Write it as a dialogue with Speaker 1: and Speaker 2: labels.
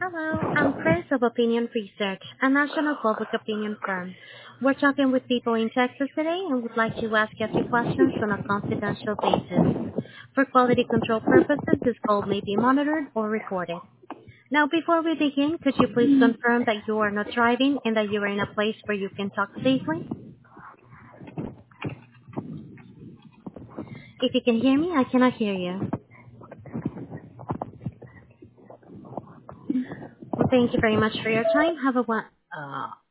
Speaker 1: Hello, I'm Chris of Opinion Research, a national public opinion firm. We're talking with people in Texas today and would like to ask you a few questions on a confidential basis. For quality control purposes, this call may be monitored or recorded. Now, before we begin, could you please confirm that you are not driving and that you are in a place where you can talk safely? If you can hear me, I cannot hear you. Well, thank you very much for your time. Have a one.